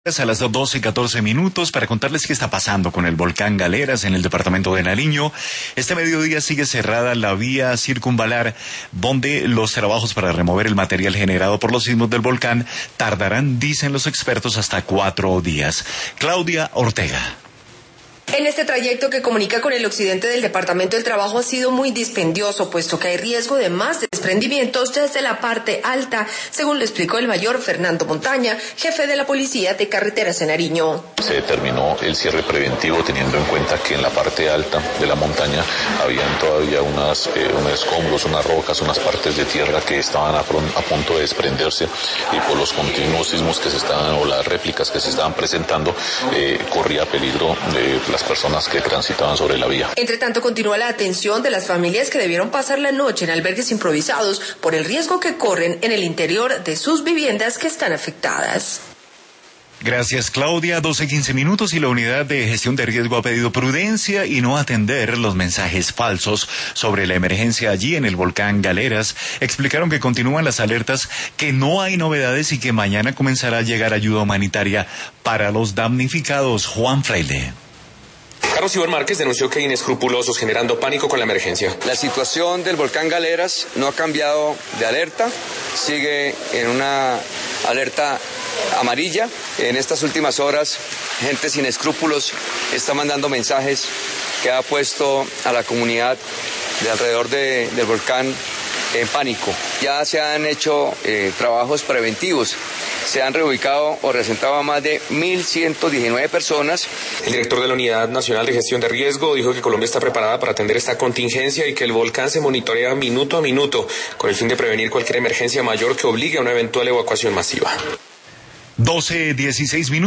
A las 12:14 para contarles qué está pasando con el volcán Galeras en el departamento de Nariño. Este mediodía sigue cerrada la vía circunvalar, donde los trabajos para remover el material generado por los sismos del volcán tardarán, dicen los expertos, hasta 4 días. Claudia Ortega. En este trayecto que comunica con el occidente del departamento, el trabajo ha sido muy dispendioso, puesto que hay riesgo de más desprendimientos desde la parte alta, según lo explicó el mayor Fernando Montaña, jefe de la Policía de Carreteras en Nariño. Se determinó el cierre preventivo teniendo en cuenta que en la parte alta de la montaña habían todavía unos escombros, unas rocas, unas partes de tierra que estaban a punto de desprenderse, y por los continuos sismos que se estaban, o las réplicas que se estaban presentando, corría peligro de las personas que transitaban sobre la vía. Entre tanto, continúa la atención de las familias que debieron pasar la noche en albergues improvisados por el riesgo que corren en el interior de sus viviendas que están afectadas. Gracias, Claudia. 12:15 y la unidad de gestión de riesgo ha pedido prudencia y no atender los mensajes falsos sobre la emergencia allí en el volcán Galeras. Explicaron que continúan las alertas, que no hay novedades y que mañana comenzará a llegar ayuda humanitaria para los damnificados. Juan Fraile. Carlos Iván Márquez denunció que hay inescrupulosos generando pánico con la emergencia. La situación del volcán Galeras no ha cambiado de alerta, sigue en una alerta amarilla. En estas últimas horas, gente sin escrúpulos está mandando mensajes que ha puesto a la comunidad de alrededor del volcán en pánico. Ya se han hecho trabajos preventivos. Se han reubicado o reasentado a más de 1.119 personas. El director de la Unidad Nacional de Gestión de Riesgo dijo que Colombia está preparada para atender esta contingencia y que el volcán se monitorea minuto a minuto con el fin de prevenir cualquier emergencia mayor que obligue a una eventual evacuación masiva. 12:16